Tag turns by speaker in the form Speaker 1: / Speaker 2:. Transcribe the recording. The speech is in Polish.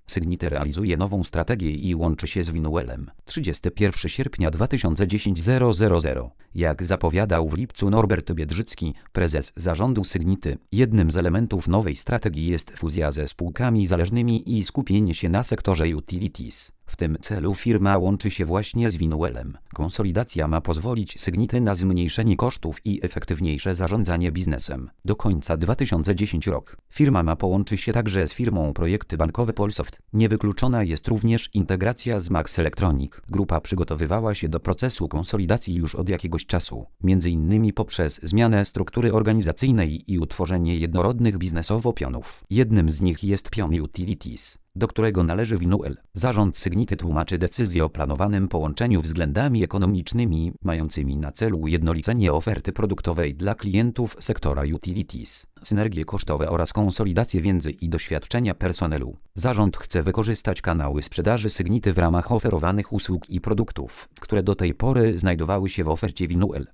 Speaker 1: Sygnity realizuje nową strategię i łączy się z Vinuelem. 31 sierpnia 2010 000. Jak zapowiadał w lipcu Norbert Biedrzycki, prezes zarządu Sygnity, jednym z elementów nowej strategii jest fuzja ze spółkami zależnymi i skupienie się na sektorze utilities. W tym celu firma łączy się właśnie z Vinuelem. Konsolidacja ma pozwolić Sygnity na zmniejszenie kosztów i efektywniejsze zarządzanie biznesem. Do końca 2010 rok. Firma ma połączyć się także z firmą Projekty Bankowe Polsoft. Niewykluczona jest również integracja z Max Electronic. Grupa przygotowywała się do procesu konsolidacji już od jakiegoś czasu, m.in. poprzez zmianę struktury organizacyjnej i utworzenie jednorodnych biznesowo pionów. Jednym z nich jest pion Utilities, do którego należy Vinuel. Zarząd Sygnity tłumaczy decyzję o planowanym połączeniu względami ekonomicznymi, mającymi na celu ujednolicenie oferty produktowej dla klientów sektora utilities, synergie kosztowe oraz konsolidację wiedzy i doświadczenia personelu. Zarząd chce wykorzystać kanały sprzedaży Sygnity w ramach oferowanych usług i produktów, które do tej pory znajdowały się w ofercie Vinuel.